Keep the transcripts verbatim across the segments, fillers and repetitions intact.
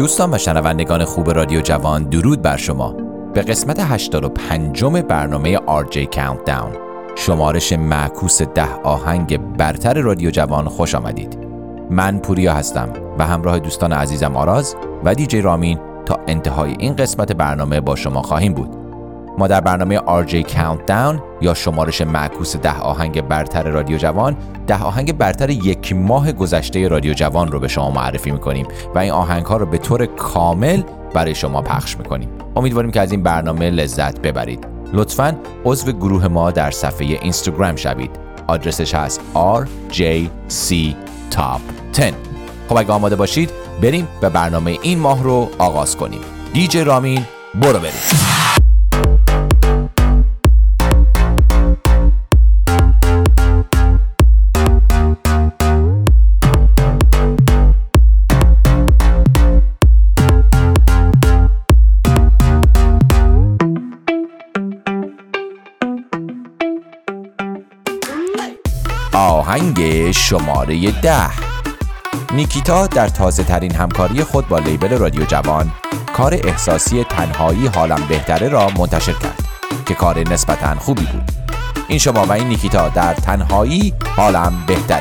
دوستان و شنوندگان خوب رادیو جوان، درود بر شما. به قسمت هشتاد و پنجم برنامه آر جی Countdown، شمارش معکوس ده آهنگ برتر رادیو جوان خوش آمدید. من پوریا هستم و همراه دوستان عزیزم آراز و دیجی رامین تا انتهای این قسمت برنامه با شما خواهیم بود. ما در برنامه آر جی Countdown یا شمارش معکوس ده آهنگ برتر رادیو جوان، ده آهنگ برتر یک ماه گذشته رادیو جوان رو به شما معرفی میکنیم و این آهنگ ها رو به طور کامل برای شما پخش میکنیم. امیدواریم که از این برنامه لذت ببرید. لطفاً عضو گروه ما در صفحه اینستاگرام شوید. آدرسش هست آر جی سی Top ده. خب اگه آماده باشید بریم و برنامه این ماه رو آغاز کنیم. دیجی رامین برو بریم. آهنگ شماره ده. نیکیتا در تازه ترین همکاری خود با لیبل رادیو جوان کار احساسی تنهایی حالم بهتره را منتشر کرد که کار نسبتاً خوبی بود. این شما و این نیکیتا در تنهایی حالم بهتره.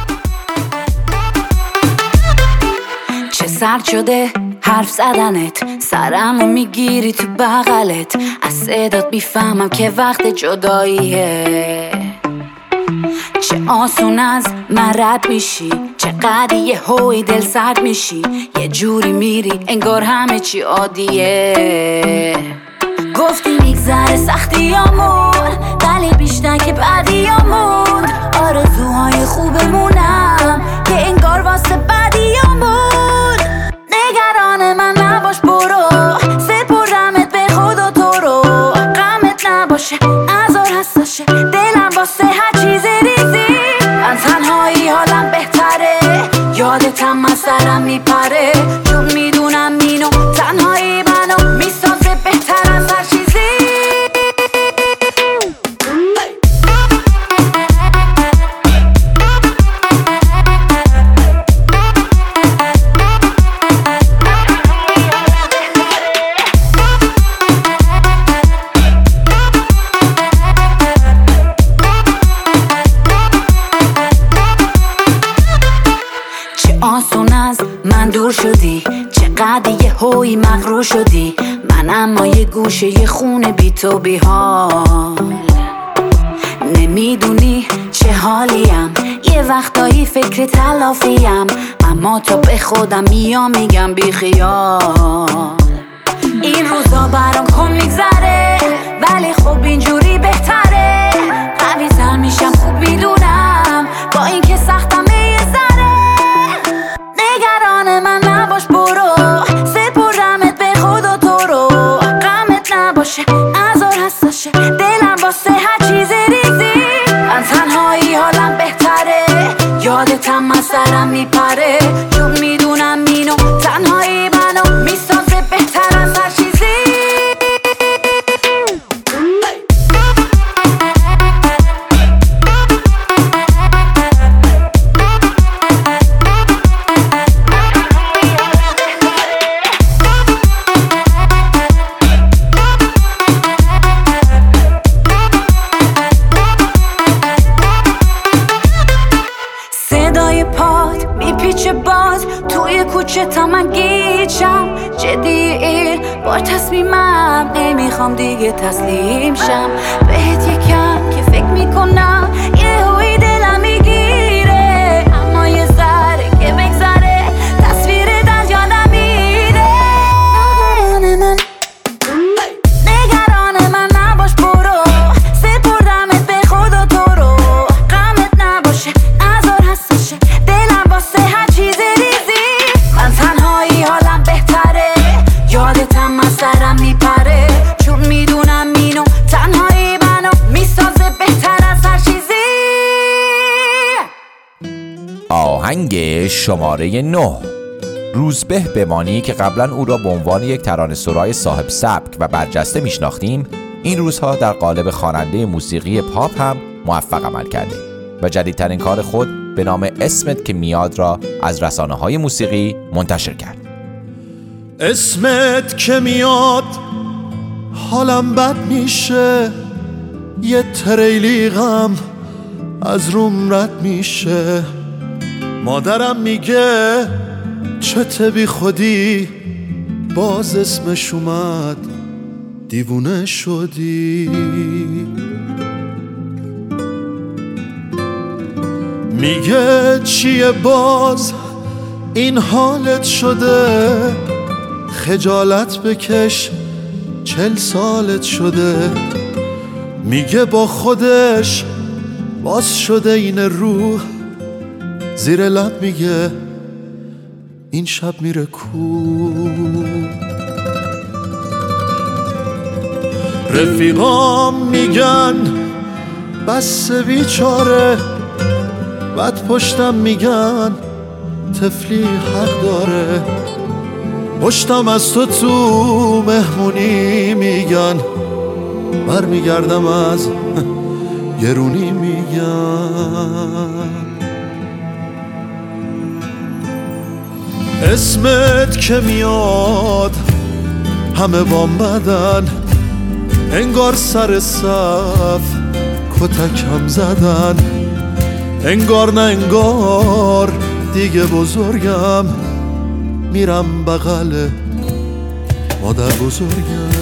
چه سرد شده حرف زدنت، سرمو میگیری تو بغلت، از صدات بیفهمم که وقت جداییه. چه آسون از من رد میشی، چقدر یه هوی دل سرد میشی، یه جوری میری انگار همه چی عادیه. گفتی میگذره سختیامون ولی بیشتر که بعدیامون، آرزوهای خوبمونم که انگار واسه بعدیامون. نگران من نباش برو، سپردمت به خدا تو رو، غمت نباشه ازار حساشه دلم واسه هر چیز ریزی. من تنهایی حالم بهتره، یادتم از سرم میپره، چون میدونم اینو تنهایی منو میسازه بهتر از هر چیزی. آسون از من دور شدی، چقدر یه هوی مغرور شدی، من اما یه گوشه یه خونه بی تو بی حال. نمیدونی چه حالیم، یه وقتایی فکر تلافیم، اما تا به خودم میام میگم بی خیال. این روزا برام کن میگذره ولی خب اینجوری بهتره، قوی تر میشم خوب میدونم با این که سختم یه ذره. نگران من نباش برو، سپردمت به خدا تو رو، غمت نباشه ازار حساشه دلم واسه هر چیز ریزی. من تنهایی حالم بهتره، یادتم از سرم میپره، چون میدونم اینو تنهایی منو میسازه بهتر از هر چیزی. توی کوچه تا من گیچم، جدی این بار تصمیمم، نمیخوام دیگه تسلیم شم بهت یکم که فکر میکنم یه هوی دلم میگیره، اما یه ذره که بگذره تصویر دل یادم میره. نگران من نباش برو، سپردمت به خدا تو رو، غمت نباشه ازار حساشه دلم واسه هر چیز ریزی. من تنهایی حالم بهتره، یادتم از سرم میپره، چون میدونم اینو تنهایی منو میسازه بهتر از هر چیزی. آهنگ شماره نه. روزبه بمانی که قبلا او را به عنوان یک ترانه‌سرای صاحب سبک و برجسته میشناختیم، این روزها در قالب خواننده موسیقی پاپ هم موفق عمل کرده و جدیدترین کار خود به نام اسمت که میاد را از رسانه‌های موسیقی منتشر کرد. اسمت که میاد حالم بد میشه، یه تریلی غم از روم رد میشه. مادرم میگه چته بی خودی، باز اسمش اومد دیوونه شدی. میگه چیه باز این حالت شده، خجالت بکش چل سالت شده. میگه با خودش باز شده این روح، زیر لب میگه این شب میره کو. رفیقام میگن بس بیچاره، بعد پشتم میگن طفلی حق داره. پشتم از تو تو مهمونی میگن، برمیگردم از گرونی میگن. اسمت که میاد همه بام بدن، انگار سر صف کتکم زدن. انگار نه انگار دیگه بزرگم، میرم بغل مادر بزرگم.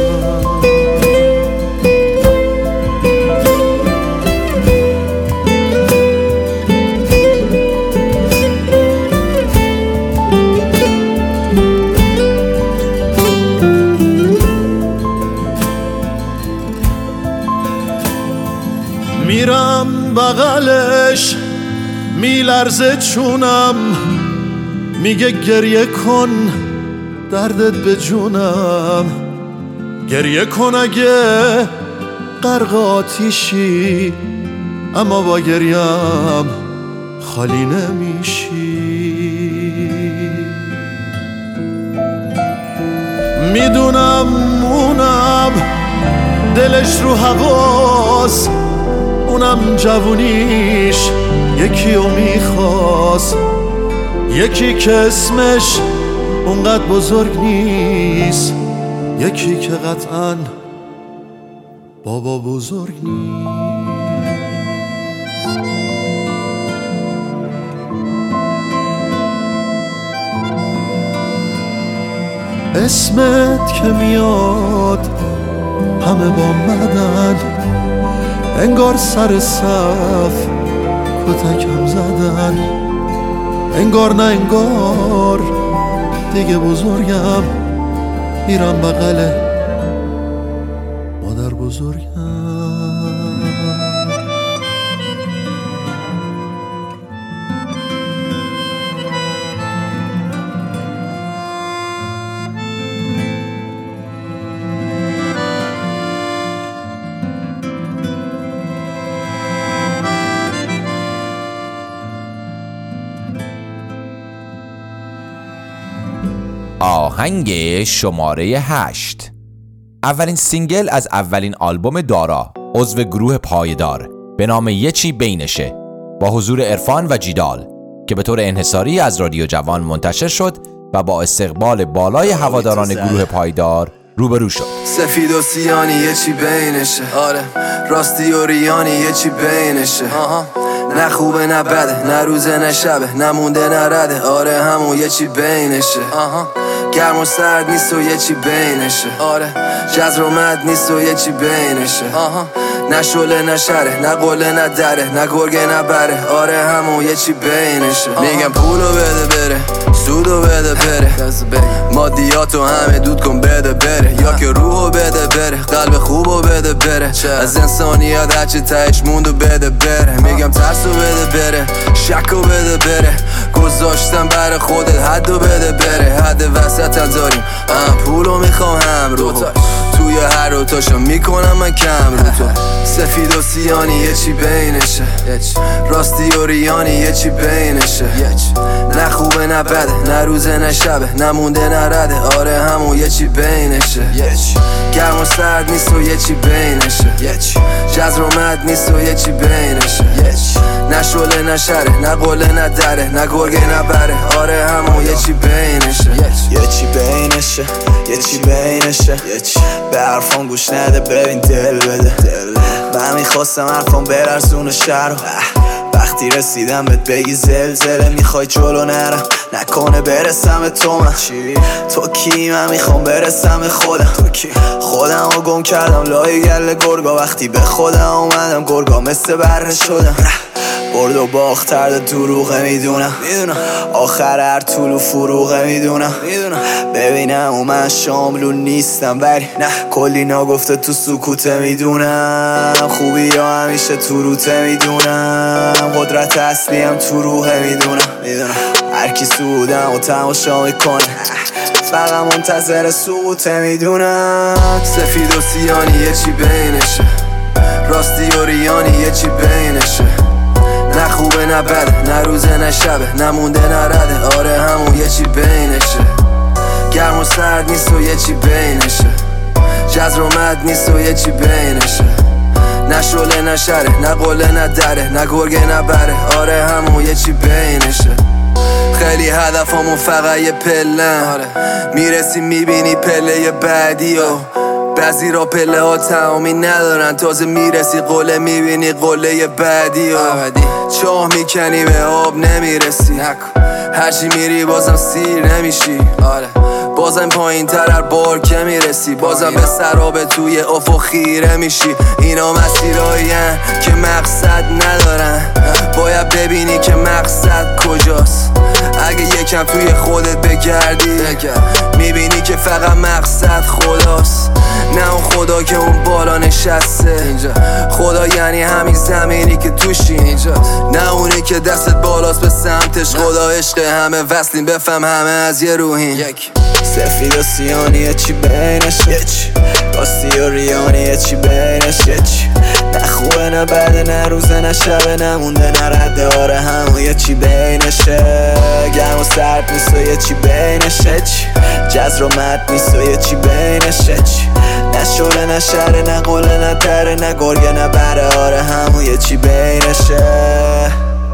میرم بغلش میلرزه چونم، میگه گریه کن دردت به جونم. گریه کن اگه غرق آتیشی، اما با گریم خالی نمیشی. میدونم اونم دلش رو هواست، اونم جوونیش یکی رو میخواست. یکی که اسمش اونقدر بزرگ نیست، یکی که قطعاً بابا بزرگ نیست. اسمت که میاد همه با مدن، انگار سر صف کتکم زدن. انگار نه انگار دیگه بزرگم، میرم بغل مادر بزرگم. آهنگ شماره هشت، اولین سینگل از اولین آلبوم دارا، عضو گروه پایدار به نام یه چی بینشه، با حضور عرفان و جیدال که به طور انحصاری از رادیو جوان منتشر شد و با استقبال بالای هواداران گروه پایدار روبرو شد. سفید و سیانی یه چی بینشه، آره راستی و ریانی یه چی بینشه. آها نه خوبه نه بده، نه روزه نه شبه، نمونده نه رده، آره همون یه چی بینشه. آها گرم و سرد نیست و یه چی بینشه، آره جزر و مد نیست و یه چی بینشه. آها نه شله نه شره، نه قله نه دره، نه گرگه نه بره، آره همون یه چی بینشه. میگم پولو بده بره، سودو بده بره، مادیاتو همه دود کن بده بره، یا که روحو بده بره، قلب خوبو بده بره، از انسانیت هرچی تهش موندو بده بره. میگم ترسو بده بره، شکو بده بره، گذاشتم بر خودت حدو بده بره. حد وسط هم داریم، هم پولو میخوام هم روحو، توی هر رو تاشو میکنم من کم رو تو. سفید و سیانی یه چی بینشه، راستی و ریانی یه چی بینشه. نه خوبه نه بده، نه روزه نه شبه، نمونده نه رده، آره همون یه چی بینشه. گرم و سرد نیست و یه چی بینشه، جزر و مد نیست و یه چی بینشه. نه شله نه شره، نه قله نه دره، نه گرگه نه بره. آره همون یه چی بینشه، یه چی بینشه، یه چی بینشه، یه چی به حرفان گوش نده ببین دل بده. من میخواستم حرفان برسونه شهر وقتی رسیدم بهت بگی زلزله میخوای جلو نرم نکنه برسم به تو. من تو کی؟ من میخوام برسم به خودم. تو کی؟ خودم رو گم کردم لای گله گرگا وقتی به خودم اومدم گرگا مثل بره شدم. برد و باخت ترد دروغه میدونم میدونم آخر هر طول و فروغه میدونم میدونم ببینم و من شاملون نیستم ولی نه کلی ناگفته تو سکوته میدونم خوبی یا همیشه تو روته میدونم قدرت اصلیم تو روحه میدونم میدونم هر کی سودم و تماشا میکنه فقط منتظر سقوطه میدونم. سفید و سیانی یه چی بینشه، راستی و ریانی یه چی بینشه. نه خوبه نه بده، نه روزه نه شبه، نه مونده نه رده. آره همون یه چی بینشه. گرم و سرد نیست و یه چی بینشه. جزر و مد نیست و یه چی بینشه. نه شله نه شره، نه قله نه دره، نه گرگه نه بره. آره همون یه چی بینشه. خیلی هدفمون فقط یه پلن، میرسی میبینی پله بعدی و بعضی را پله ها تمامی ندارن تازه میرسی قله میبینی قله بعدی و چاه میکنی به آب نمیرسی هرچی میری بازم سیر نمیشی. آره بازم پایین تر هر بار که میرسی بازم به سراب توی افق خیره میشی. اینا مسیرهایی که مقصد ندارن باید ببینی که مقصد کجاست. اگه یکم توی خودت بگردی میبینی که فقط مقصد خداست. نه اون خدا که اون بالا نشسته اینجا. خدا یعنی همین زمینی که توشی اینجا. نه اونی که دستت بالاست به سمتش. خدا عشق همه وصلیم بفهم همه از یه روحین. سفید و سیانی یه چی بینش یه چی راستی و ریانی یه چی بینش یه چی نه خوبه نه بده نه روزه نه شبه نه مونده نه رده. آره همون یه چی بینشه. گرم و سرد نیست و یه چی بینش یه چی جزر و مد نیست و یه چی بینش یه چی نه شله نه شره نه قله نه دره نه گرگه نه بره. آره همون یه چی بینشه.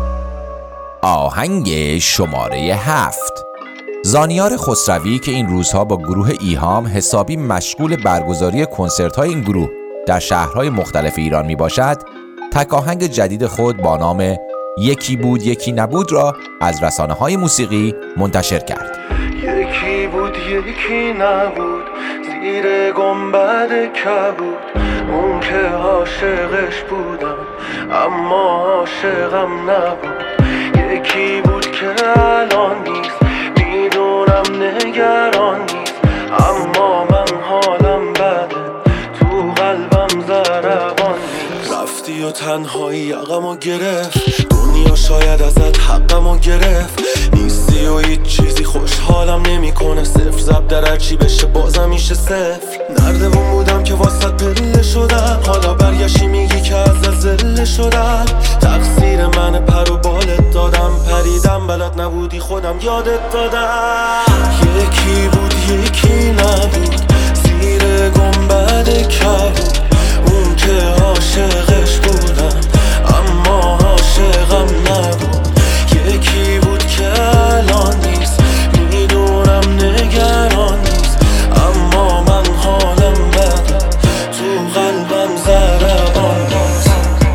آهنگ شماره هفت. زانیار خسروی که این روزها با گروه ایهام حسابی مشغول برگزاری کنسرت‌های این گروه در شهرهای مختلف ایران می باشد، تک آهنگ جدید خود با نام یکی بود یکی نبود را از رسانه‌های موسیقی منتشر کرد. یکی بود یکی نبود زیر گنبد کبود اون که عاشقش بودم اما عاشقم نبود. یکی بود که الان نیست میدونم نگران نیست اما من حالم بده تو قلبم ضربان نیست. رفتی و تنهایی یقمو گرفت دنیا شاید ازت حقمو گرفت نیستی و هیچ چیزی خوشحالم نمیکنه. صفر زب در هرچی بشه بازم میشه صفر. نردبون بودم که واسط پله شدم حالا برگشتی میگی که ازت زله شدم. تقصیر من پر و بالت دادم پریدم بلد نبودی خودم یادت دادم. یکی بود یکی نبود زیر گنبد کبود اون که عاشقش بودم اما عاشقم نبود. یکی بود که الان نیست میدونم نگران نیست اما من حالم بده تو قلبم ضربان نیست.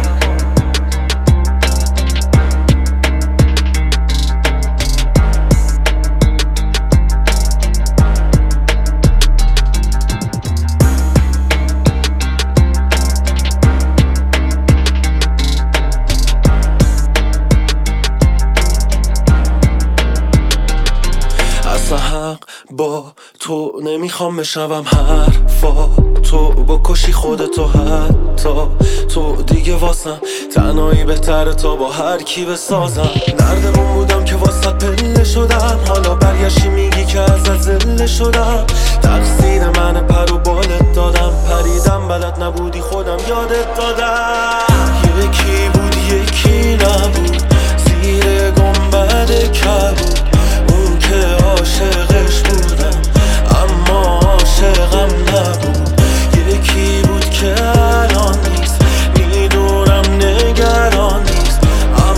با تو نمیخوام بشنوم حرفا تو بکشی خودتو حتی تو دیگه واسم تنهایی بهتره تا با هر کی بسازم. نردبون بودم که واسط پله شدم حالا برگشتی میگی که ازت زله شدم. تقصیر من پر و بالت دادم پریدم بلد نبودی خودم یادت دادم. یکی بود یکی نبود زیر گنبد کبود اون که عاشقش بودم اما عاشقم نبود. یکی بود که الان نیست میدونم نگران نیست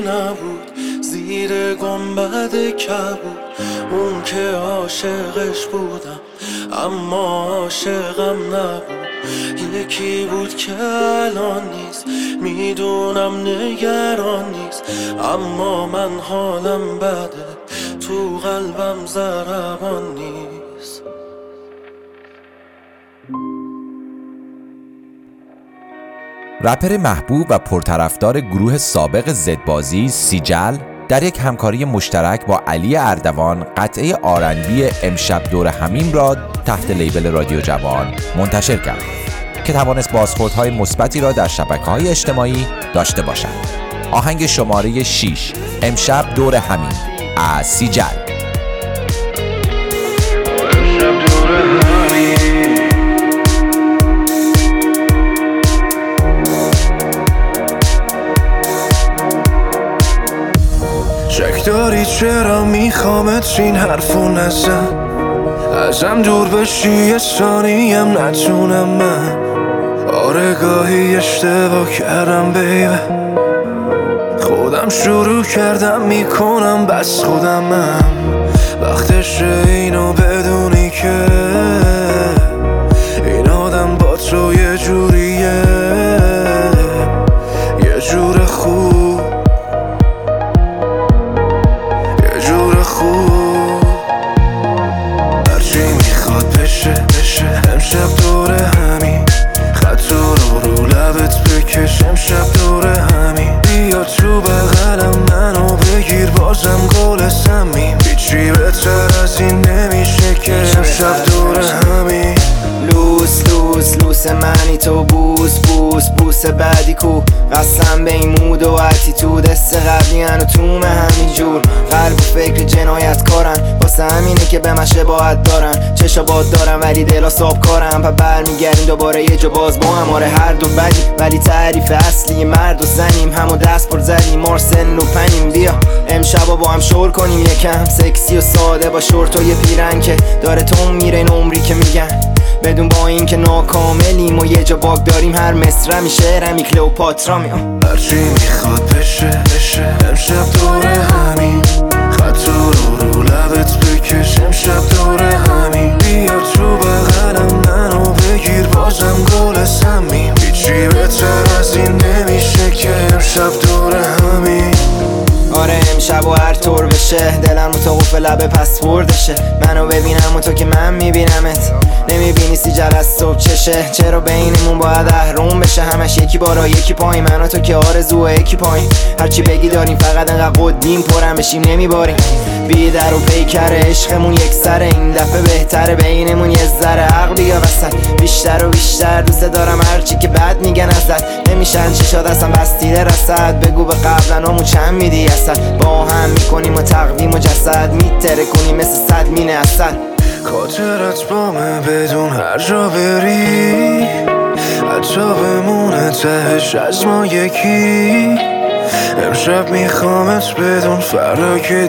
نبود زیر گنبد کبود، اون که عاشقش بودم اما عاشقم نبود. یکی بود که الان نیست، میدونم نگران نیست، اما من حالم بده، تو قلبم ضربان نیست. رپر محبوب و پرطرفدار گروه سابق زدبازی سیجل در یک همکاری مشترک با علی اردوان قطعه آر ان بی امشب دور همیم را تحت لیبل رادیو جوان منتشر کرد که توانست بازخوردهای مثبتی را در شبکه‌های اجتماعی داشته باشد. آهنگ شماره شش امشب دور همیم از سیجل. شک داری چرا میخوامت این حرفو نزن، ازم دور بشی یه ثانیم نتونم من. آره گاهی اشتباه کردم بیبه، خودم شروع کردم میکنم بس خودمم. وقتشه اینو بدونی که این آدم با تو یه جوریه، یه جور خوب، یه جور خوب. هرچی میخواد بشه بشه امشب دور همین، خط رو رو لبت بکش امشب دور همین. بیا تو بغلم منو بگیر بازم گل سمیم، هیچی بهتر از این نمیشه که امشب دور همین. لوس لوس لوس منی تو، بوس بوس بوس بعدی کو، قسم به این مود و اتیتود، است قبلی هنو تومه همینجور. قلب و فکر جنایت کارن، واسه همینه که به من شباهت دارن. چشا باد دارم ولی دلا ساب کارم، پا برمیگردیم دوباره یه جا باز با هم. آره هر دو بدی ولی تعریف اصلی مرد و زنیم، همو دست پر زدیم مارسل و پنیم. بیا امشبا با هم شور کنیم یکم، سکسی و ساده با شورت و یه پیرن که داره تو میره این عمری که میگن. بدون با این که ناکاملیم و یه جا باگ داریم، هر مصرمی شعرمی کلئوپاترامی. هرچی میخواد بشه بشه امشب دور همین، خط رو رو لبت بکش امشب دور همین. بیا تو بغلم منو بگیر بازم گل سمیم، هیچی بهتر از این نمیشه که امشب دور همین. آره امشب و هر طور بشه دلم متوقف لبه پسوردشه. منو ببینم و تو که من میبینمت، نمیبینی سیجل از صبح چشه. چرا بینمون باید اهرم بشه، همش یکی بالا یکی پایین، من و تو که آرزوه یکی پایین. هرچی بگی داریم فقط انقدر قدیم پرم بشیم نمیباریم. بی در و پیکر عشقمون یک سره، این دفعه بهتره بینمون یه ذره عقل بیا وسط. بیشتر و بیشتر دوست دارم هرچی که بد میگن ازت، نمیشن چشات اصلا بستیده رسد. بگو به قبلنامو چند میدی اصد، با هم میکنیم و تقویم و جسد، میتره کنیم مثل صد مینه اصد. خاطرت با من بدون هر جا بری، حتی بمونه تهش از ما یکی. امشب میخوامت بدون فردا که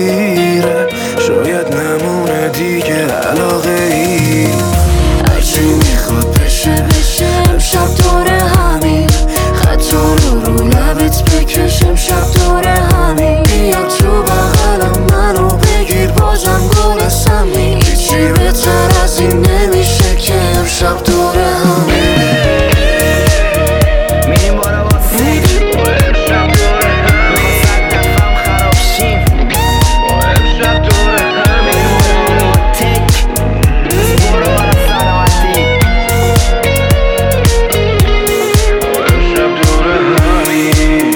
دیره، شاید نمونه دیگه علاقه ای. هرچی میخواد بشه بشه امشب دور همین، خط رو رو لبت بکش امشب دور همین. بیا تو بغلم منو بگیر بازم گل سمیم، هیچی بهتر از این نمیشه که امشب دور همین. میریم بالا با سیج و امشب دور همین، صد دفعم خراب شیم و امشب دور همین. تک برو بالا سلامتی و امشب دور همین.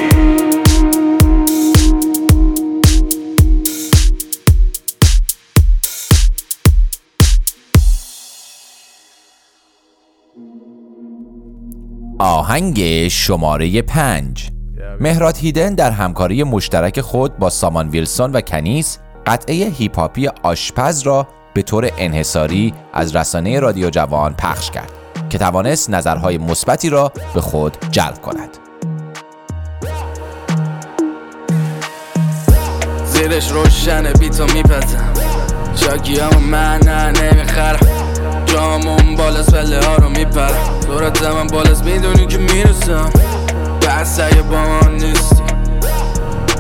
آهنگ شماره پنج مهراد هیدن در همکاری مشترک خود با سامان ویلسون و کنیز قطعه هیپ هاپی آشپز را به طور انحصاری از رسانه رادیو جوان پخش کرد که توانست نظرهای مثبتی را به خود جلب کند. زیرش روشنه بیتو میپزم، شاکیامو من نه نمیخرم، جامون بالاست پله ها رو میپرم، دورت من بالاست میدونی که میرسم، بس اگه با من نیستی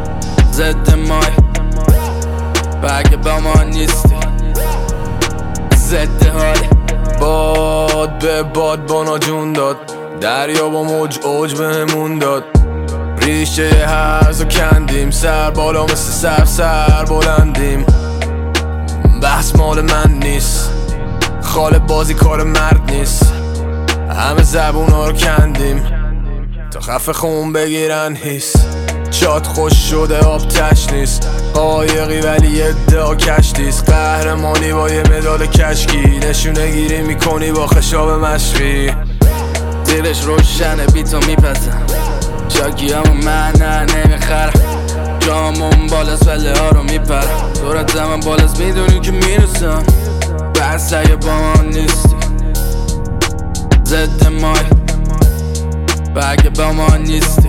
ضد مای بگه با ما نیستی ضد حاله باد به باد بانا جون داد دریا با موج اوج بهمون داد ریشه هرزو کندیم سر بالا مثل سر سر بلندیم بحث مال من نیست خاله بازی کار مرد نیست همه زبونا رو کندیم تا خفه خون بگیرن هیس چات خوش شده آب تش نیست قایقی ولی ادعا کشتیست قهرمانی با یه مدال کشکی نشونه گیری میکنی با خشاب مشقی زیرش روشنه بی تو میپزم شاکی همون من نه نمیخرم جامون بالاست ولی ها رو میپرم دورت زمان بالاست میدونی که میرسم بس اگه با من نیستی ضد مای بگه با ما نیستی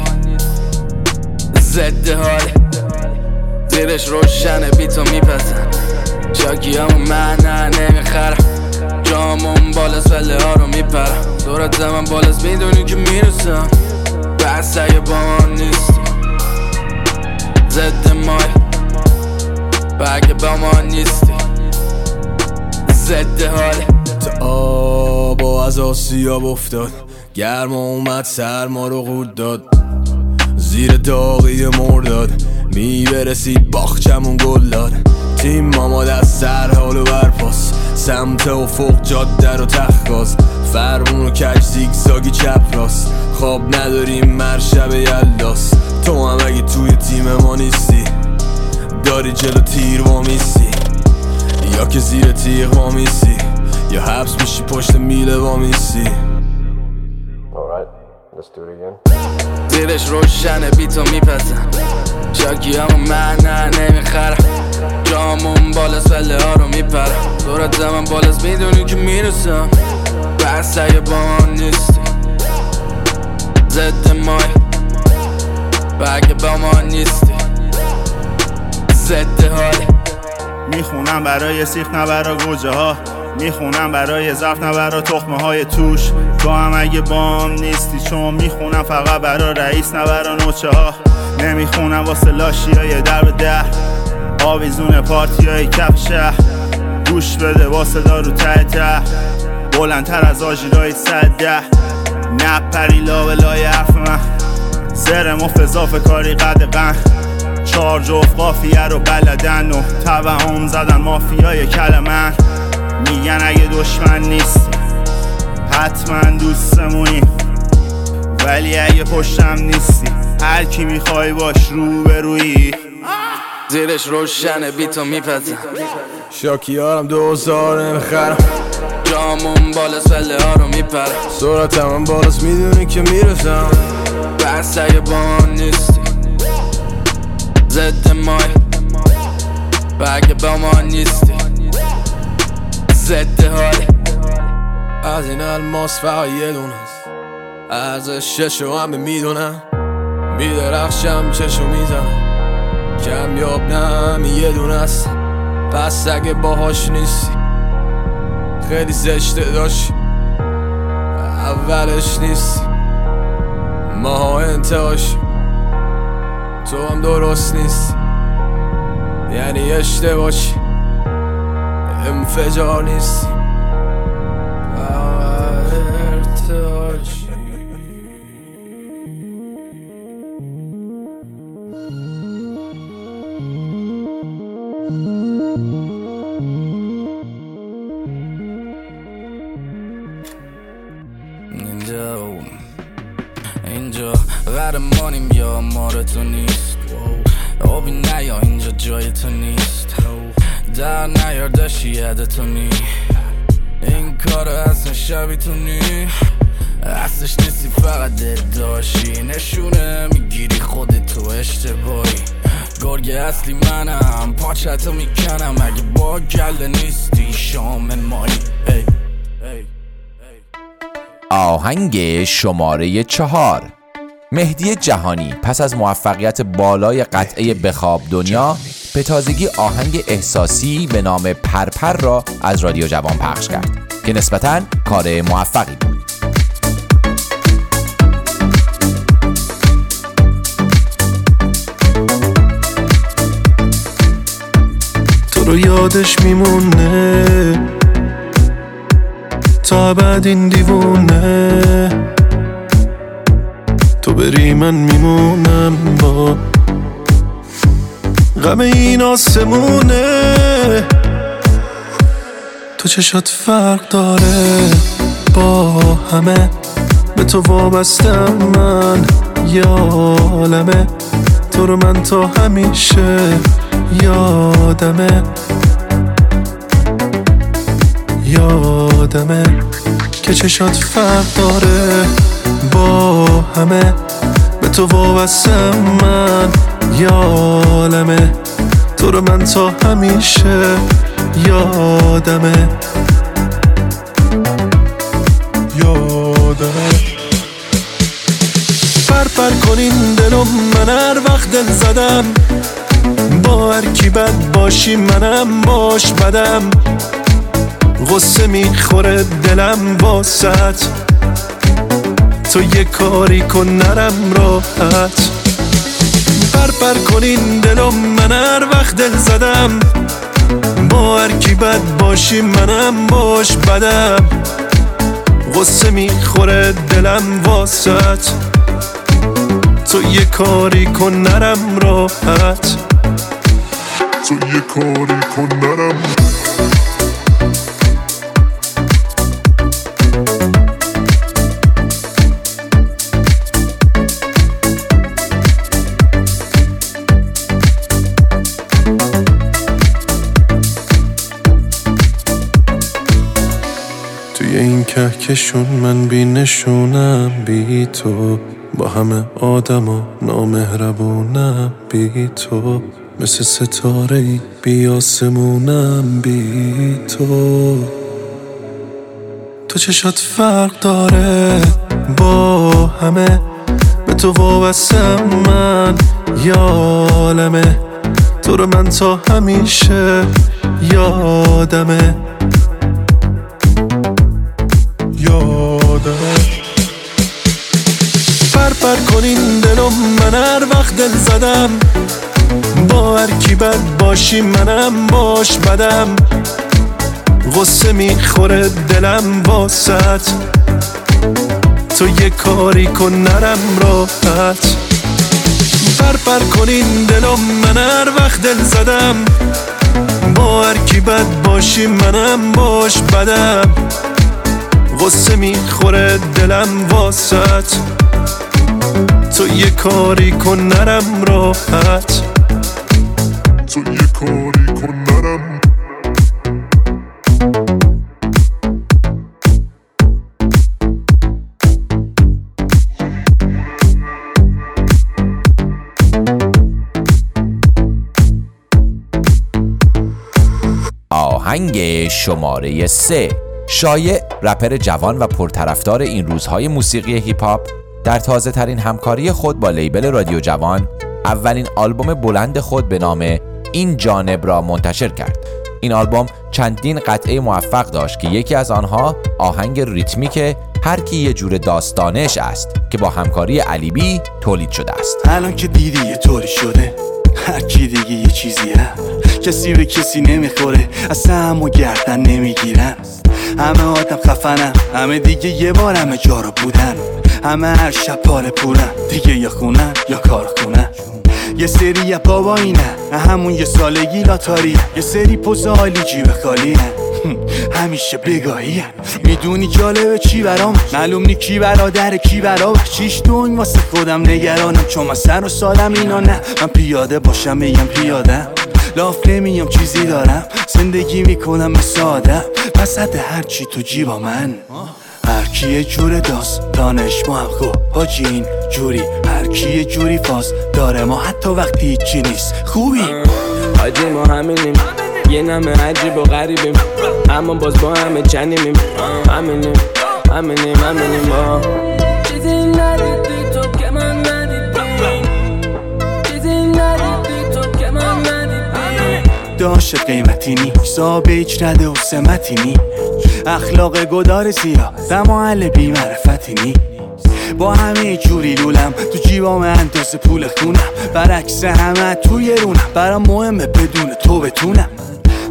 ضد حاله زیرش روشنه بی تو میپزم شاکی همون من نه نمیخرم جامون بالاست ولی ها رو میپرم دورت زمان بالاست میدونی که میرسم بس اگه با من نیستی ضد مای بگه با ما نیستی ضد حاله تا آب و از آسیاب افتاد گرما اومد سرما رو قورت داد زیر داغی مرداد میبرسید باغچمون گل داد تیم ماما دست سر حال و برپاس سمت افق جاده رو تخت فرمون و کج زیگزاگی چپ راست خواب نداریم مرشب یلداست تو هم اگه توی تیم ما نیستی داری جلو تیر وامیستی یا که زیر تیغ وامیستی یا حبس میشی پشت میله وامیستی زیرش روشنه بی تو میپزم شاکی همون من نه نمیخرم جامون بالاست ولی ها رو میپرم دورت زمان بالاست میدونی که میرسم بس اگه با من نیستی ضد مای بگه با ما نیستی ضد حاله میخونم برای سیخ نه برای گوجه ها میخونم برای ظرف نه برای تخمه های توش تو هم اگه بام نیستی چون میخونم فقط برای رئیس نه برای نوچه ها نمیخونم واسه لاشی های در به در آویزون پارتی های کف شهر گوش بده واسه دارو ته ته بلندتر از آژیرهای صده نپری لابلای حرف من سر مفضاف کاری قدقن چار جفت قافیه رو بلدن و توهم زدن مافیای کلمن میگن اگه دشمن نیستی حتما دوستمونی ولی اگه پشتم نیستی هر کی میخوای باش رو به روی زیرش روشنه بی تو میپزم شاکیارم دوزار نمیخرم جامون بالاست ولی ها رو میپرم سرعتم هم بالاست میدونی که میرسم بس اگه با من نیستی ضد مای بگه با ما نیستی ضد حاله از این الماس فقط یه دونه است ارزششو همه میدونم میدرخشم چشو میزنم کمیاب نه یه دونه است پس اگه باهاش نیستی خیلی زشته داشت اولش نیستی ما انتهاش تو هم درست نیستی یعنی اشتباهی انفجار نیستی اینجا اینجا قهرمانیم یا مار تو نیست آبی نیا اینجا جای تو نیست در نیار داشتی یادتو نی این کار اصلا شبی تو نی اصلش نیستی فقط داشتی نشونه میگیری خودتو اشتباهی گرگ اصلی منم پاچتو میکنم اگه با گله نیستی شام مایی ای. آهنگ شماره چهار. مهدی جهانی پس از موفقیت بالای قطعه بخواب دنیا به تازگی آهنگ احساسی به نام پرپر را از رادیو جوان پخش کرد که نسبتاً کار موفقی بود. یادش میمونه تا بعد این دیوونه. تو بری من میمونم با غم این آسمونه. تو چشات فرق داره با همه، به تو وابستم من یالمه. تو رو من تا همیشه یادمه، یادمه که چشات فرق داره با همه، به تو وابستم من یالمه. تو رو من تا همیشه یادمه، یادمه. پر پر کنین دلم، من هر وقت دل زدم با هر کی بد باشی منم باش بدم. غصه میخوره دلم واسط، تو یه کاری کن نرم راحت. پر پر کنین دلم، من هر وقت دل زدم با هر کی بد باشی منم باش بدم. غصه میخوره دلم واسط، تو یه کاری کن نرم راحت. تو یه کاری کن نرم. توی این کهکشون من بی نشونم بی تو، با همه آدم و نامهربونم بی تو. مثل ستاره‌ای بی آسمونم بی تو. تو چشات فرق داره با همه، به تو وابستم من یالمه. تو رو من تا همیشه یادمه، یادمه. پر پر کنین دلم، من هر وقت دل زدم با هر کی بد باشی منم باش بدم. غصه میخوره دلم واسط، تو یه کاری کن نرم راحت. پر پر کنین دلم، من هر وقت دل زدم با هر کی بد باشی منم باش بدم. غصه میخوره دلم واسط، تو یه کاری کن نرم راحت. تو یه کاری کن نرم. آهنگ شماره سه. شایع، رپر جوان و پرطرفدار این روزهای موسیقی هیپ هاپ، در تازه ترین همکاری خود با لیبل رادیو جوان اولین آلبوم بلند خود به نام این جانب را منتشر کرد. این آلبوم چندین قطعه موفق داشت که یکی از آنها آهنگ ریتمیک هر کی یه جور داستانش است که با همکاری علی بی تولید شده است. الان که دیدی یه طوری شده، هر کی دیگه یه چیزیه، کسی به کسی نمیخوره، اصلا همو گردن نمیگیرن. همه آدم خفنم، همه دیگه یه بار همه جا رو بودن. همه هر شب پاره پورن، دیگه یا خونن یا کار خونن. یه سری یا بابا اینه، همون یه سالگی لاتاری، یه سری پوز عالی جیب خالی همیشه بگاهیه. میدونی جالبه چی برام، معلوم نی کی برادر کی برام. چیش دون واسه خودم نگرانم، چون من سر و سالم اینا نه. من پیاده باشم میگم پیادم، لاف نمیام چیزی دارم. زندگی میکنم مثل آدم، وسط هرچی تو جیبا من. هر کی یه جور داستانش ما هم خوب حاجی این جوری. هر کی یه جوری فاز داره ما حتی وقتی هیچی نیست خوبی. حاجی ما همینیم، یه نمه عجیب و غریبیم، اما باز با همه چنینیم. همینیم همینیم همینیم ما. چیزی ندیدی تو که من ندیدی، چیزی ندیدی تو که من ندیدی. داشت قیمتی نی، حساب هیچ رده و سمتی نی. اخلاق گدار زیرا دماغل بی معرفتی نی. با همه جوری لولم تو جیبام اندازه پول خونم. برعکس همه توی رونم، برام مهمه بدون تو بتونم.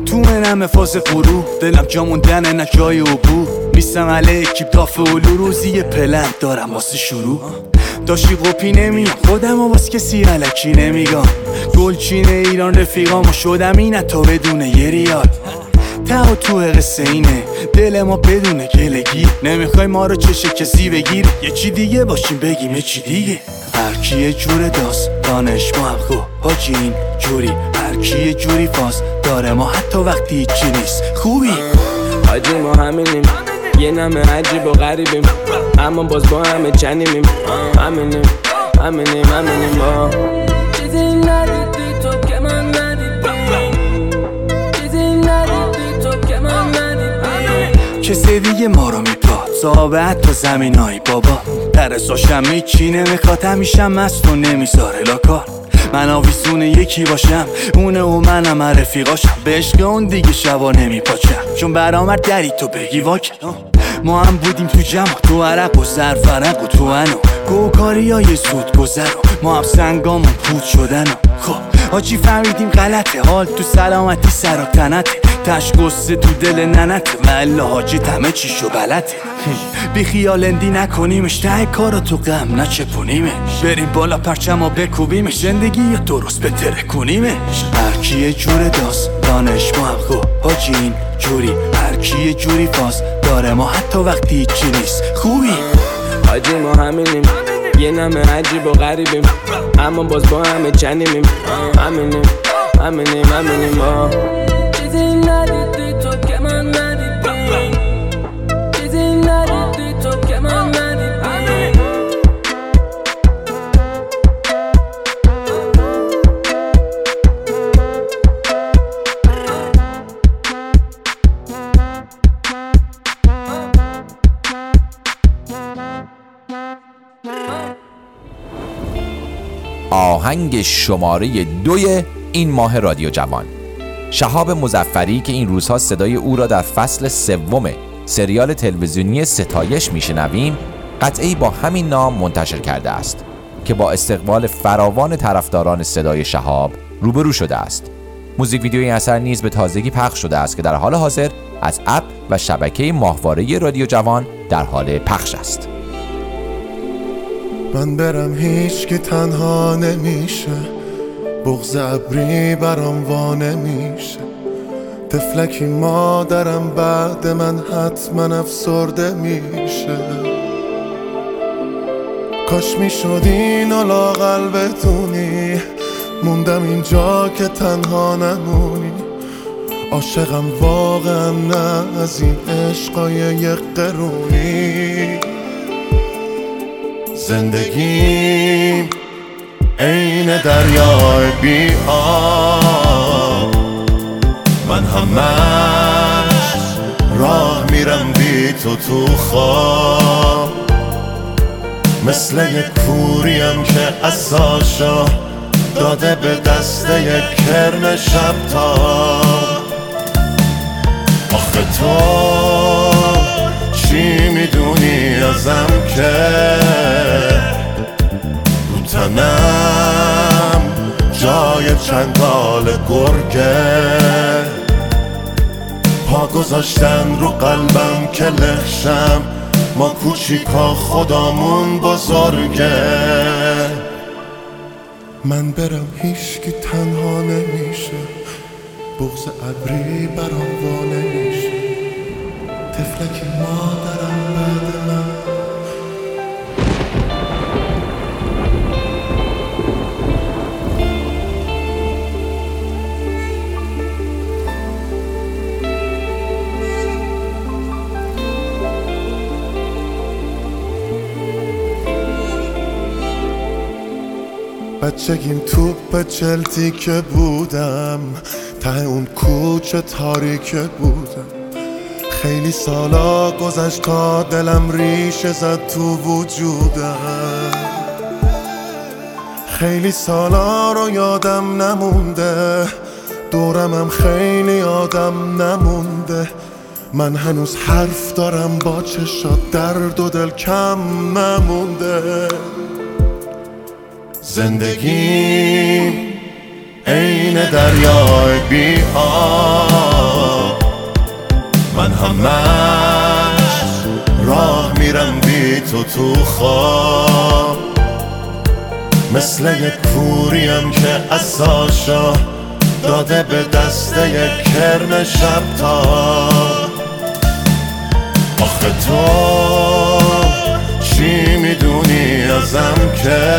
تو منم فاز غرور، دلم جا موندن نه جای عبور. نیستم علیه اکیپ دافه اولو، روزی پلن دارم واسه شروع. داشتی قپی نمیام خودم و باز کسی علکی نمیگم. گلچین ایران رفیقامو شدم اینه تا بدونه یه ریال. تا تو قصه اینه دل ما بدونه گلگی. نمیخوای ما رو چشه کسی بگیر، یه چی دیگه باشیم بگیم یه چی دیگه. هر کی یه جور داست دانش ما هم خو حاجی این جوری. هر کی یه جوری فاز داره ما حتی وقتی هیچی نیست خوبی. حاجی ما همینیم، یه نمه عجیب و غریبیم، اما باز با همه چنیمیم. همینیم همینیم همینیم ما. چیزی ندیدی تو که من ندیدیم، چیزی ندیدی تو که من ندیدیم. کسی دیگه ما رو میپاد صحابه حتی زمین هایی بابا. درساشم هیچی نمیخواد، همیشم مست و نمیذاره لاکار. من آویزون یکی باشم اونه و منم من رفیقاشم. به عشق اون دیگه شبا نمیپاچم، چون برامر دری تو بگی واکن. ما هم بودیم تو جمع، تو عرق و زرفرق و تو انو گوکاری های زود گذر. ما هم سنگامون پود شدن. خب آجی فهمیدیم غلطه، حال تو سلامتی سر و تنته. تش گسته تو دل ننته، والله حاجی همه چیشو بلده. بی خیال اندی نکنیمش، ته کارو تو غم نچپونیمش. بریم بالا پرچم و بکوبیمش، زندگی یا درست بتره کنیمش. هر کی یه جور داست دانش ما هم خو حاجی این جوری. هر کی یه جوری فاز داره ما حتی وقتی هیچی نیست خوبی. حاجی ما همینیم، یه نمه عجیب و غریبیم، اما باز با همه چنیمیم. همینیم همینیم همینیم ما. چیزی ندیدی تو که من ندیدیم، چیزی ندیدی تو که من ندیدیم. آهنگ شماره دوی این ماه رادیو جوان. شهاب مظفری که این روزها صدای او را در فصل سوم سریال تلویزیونی ستایش میشنویم، قطعه‌ای با همین نام منتشر کرده است که با استقبال فراوان طرفداران صدای شهاب روبرو شده است. موزیک ویدیوی این اثر نیز به تازگی پخش شده است که در حال حاضر از اپ و شبکه ماهواره رادیو جوان در حال پخش است. من برم هیچ که تنها نمیشه، بغض ابری برام وا نمیشه. تفلکی مادرم بعد من حتما افسرده میشه. کاش میشد اینو لااقل بتونی، موندم اینجا که تنها نمونی. عاشقم واقعا نه از این عشقای یک قرونی. زندگیم عین دریای بی آب، من همش راه میرم بی تو تو خواب. مثل یک کوریم که عصاشو داده به دست یک کرم شب تاب. آخه تو چی میدونی ازم که رو تنم جای چنگال گرگه. پا گذاشتن رو قلبم که لخشم، ما کوچیکا خدامون بزرگه. من برم هیچ که تنها نمیشه، بغض ابری برام وا نمیشه. تفلک مادرم بعد من. بچگیم توپ چلتی که بودم، ته اون کوچه تاریک بودم. خیلی سالا گذشت تا دلم ریشه زد تو وجودم. خیلی سالا رو یادم نمونده، دورمم خیلی آدم نمونده. من هنوز حرف دارم با چشات، درد و دل کم نمونده. زندگیم عین دریای بی آب، همش راه میرم بی تو تو خواب، مثل یک پوریم که عصاشو داده به دست یک کرم شب تاب. آخه تو چی میدونی ازم که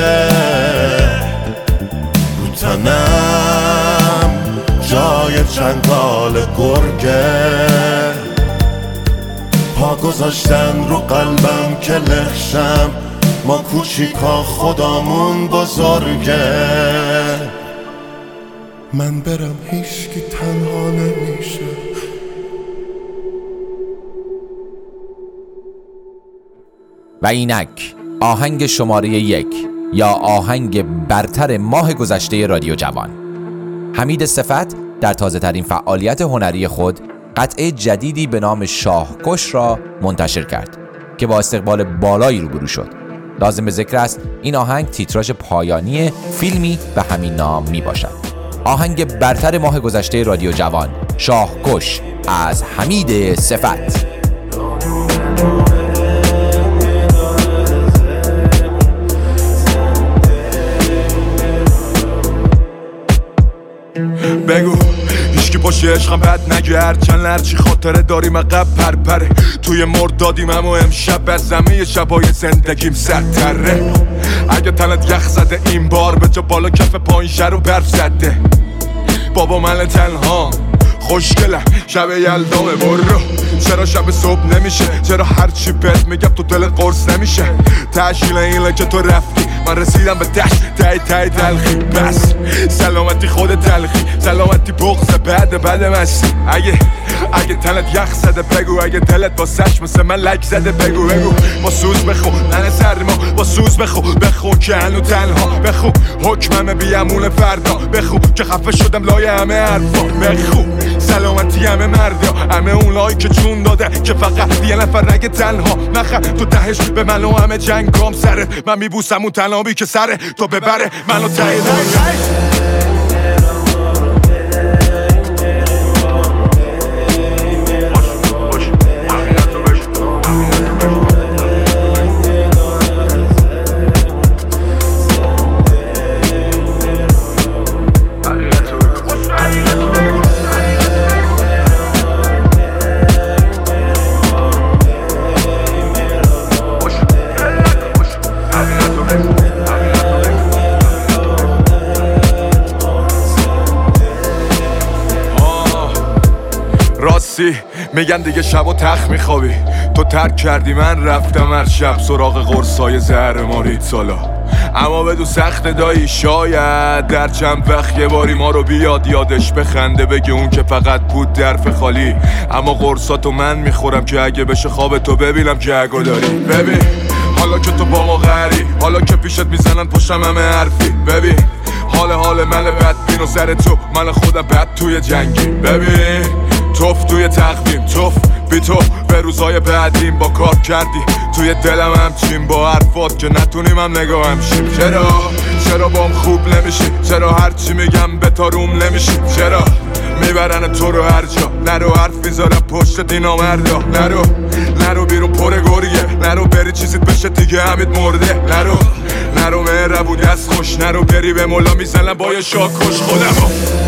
رو تنم جای چنگال گرگه، پا گذاشتن رو قلبم که لخشم، ما کوچیکا خدامون بزرگه. من برم هیچکی تنها نمیشه. و اینک آهنگ شماره یک یا آهنگ برتر ماه گذشته رادیو جوان. حمید صفت در تازه ترین فعالیت هنری خود قطعه جدیدی به نام شاهکش را منتشر کرد که با استقبال بالایی روبرو شد. لازم به ذکر است این آهنگ تیتراژ پایانی فیلمی به همین نام می باشد. آهنگ برتر ماه گذشته رادیو جوان، شاهکش از حمید صفت. بگو هیچکی پاشی عشقم بد نگه، چند لرچی خاطره داریم عقب پرپره، توی مردادیم اما امشب از زمین شبای زندگیم سرتره. اگه تنت یخ زده این بار به جا بالا کف پایین شر و برف زده، بابا من تنها خوشگلم شب یلدامه برو. چرا شب صبح نمیشه؟ چرا هرچی بهت میگم تو دلت قرص نمیشه؟ تشکیل اینه که تو رفتی من رسیدم به دشت تای تای تلخی، بس سلامتی خود تلخی، سلامتی بغض بعد بعد مستی. اگه اگه تنت یخ زده بگو، اگه دلت با سش مثل من لک زده بگو بگو. با سوز بخون ننه سرما، با سوز بخون بخون که هنو تنها بخون حکمم بیامون فردا، بخون که خفه شدم لای همه حرفا، بخون سلامتی همه مردا، همه اونایی که چون داده که فقط یه نفر رگ تنها نخر. تو تهش به من و همه جنگام سره، من میبوسم اون تنابی که سره تو ببره منو تایی میگن دیگه شب و تخت میخوابی، تو ترک کردی من رفتم هر شب سراغ قرصای زهر مارید سالا. اما بدو سخت دایی شاید در چند وقت یه باری ما رو بیاد یادش بخنده، بگه اون که فقط بود درف خالی. اما قرصاتو من میخورم که اگه بشه خواب تو ببینم که اگه داری. ببین حالا که تو با ما غری، حالا که پیشت میزنن پشتم همه حرفی. ببین حال حال من بدبین و سر تو من خودم بد توی جنگی. ببین توف توی تقویم توف بی تو به روزای بعدیم با کار کردی توی دلم همچین با حرفات که نتونیم هم نگاه همشیم. چرا چرا بام خوب نمیشی؟ چرا هرچی میگم به تا روم نمیشی؟ چرا میبرن تو رو هر جا؟ نرو حرف میذارم پشت دینا مردا، نرو نرو بیرون پر گریه، نرو بری چیزیت بشه دیگه همید مرده، نرو نرو مهربون دست خوش، نرو بری به مولا میزنم با یه شاکش خودمو.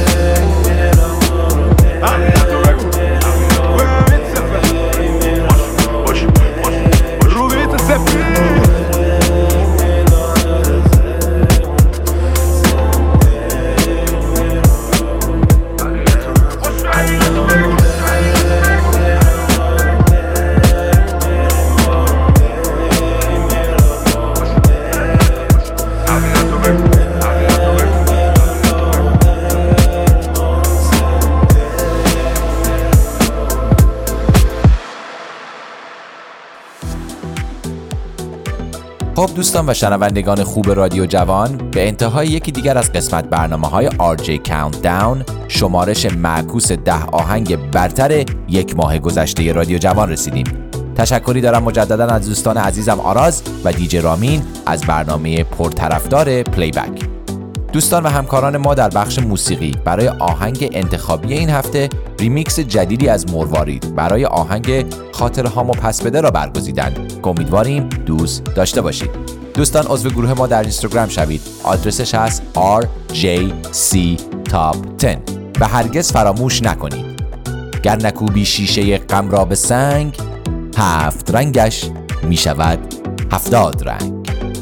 خب دوستان و شنوندگان خوب رادیو جوان، به انتهای یکی دیگر از قسمت برنامه‌های آر جی Countdown، شمارش معکوس ده آهنگ برتر یک ماه گذشته رادیو جوان رسیدیم. تشکری دارم مجددا از دوستان عزیزم آراز و دیجی رامین از برنامه پرطرفدار پلی بک. دوستان و همکاران ما در بخش موسیقی برای آهنگ انتخابی این هفته ریمیکس جدیدی از مروارید برای آهنگ خاطره هامو پس بده را برگزیدند. امیدواریم دوست داشته باشید. دوستان عضو گروه ما در اینستاگرام شوید. آدرسش هست آر جی سی Top ده و هرگز فراموش نکنید گر نکوبی شیشه غم را به سنگ، هفت رنگش می شود هفتاد رنگ.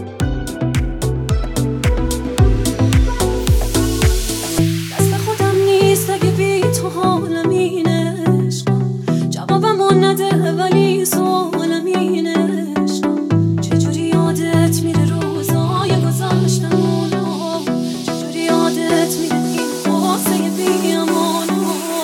دست خودم نیست اگه بی تو حالم این عشقم، جوابم اون نده ولی سوالم این عشقم. چجوری یادت میره روزای گذشتمونو، چجوری یادت میره این قصه بی امانو.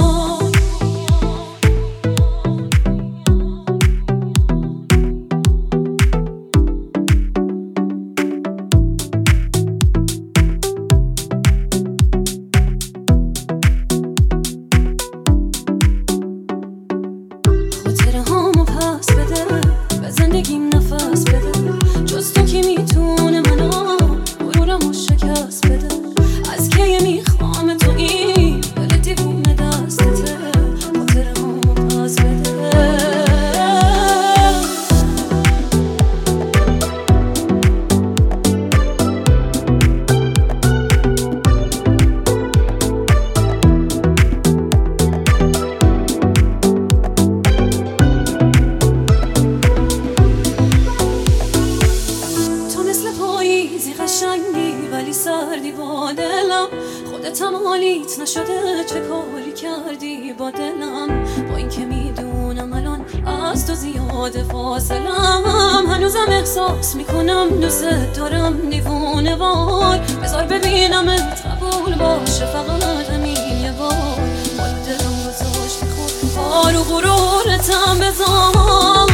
تمالیت نشده چه کاری کردی با دلم، با این که میدونم الان از تو زیاد فاصلم. هنوزم احساس میکنم دوست دارم دیوونه وار، بذار ببینمت قبول باشه فقط همین یه بار. حالا دلم گذاشتی خود بار و غرورتم بذار.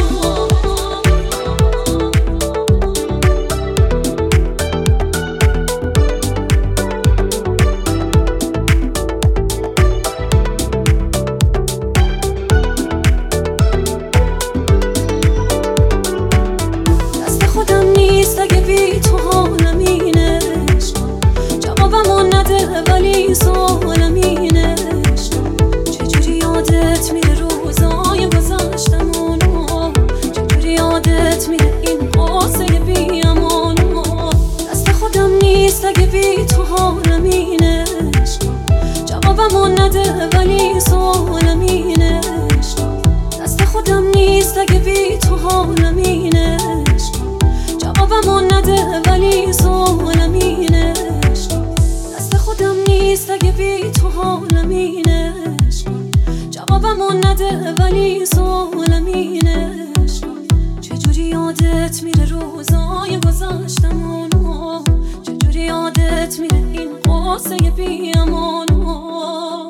سوالم این عشقم، چجوری یادت میره روزای گذشتمونو، چجوری یادت میره این قصه بی امانو. دست خودم نیست اگه بی تو حالم این عشقم، جوابمو نده ولی سوالم این عشقم. دست خودم نیست اگه بی تو حالم این عشقم، جوابمو نده ولی سوالم این عشقم. دست خودم نیست اگه بی تو حالم این عشقم، جوابمو نده ولی سوالم این عشقم. چجوری یادت میره روزای گذشتمونو، چجوری یادت میره این قصه بی امانو.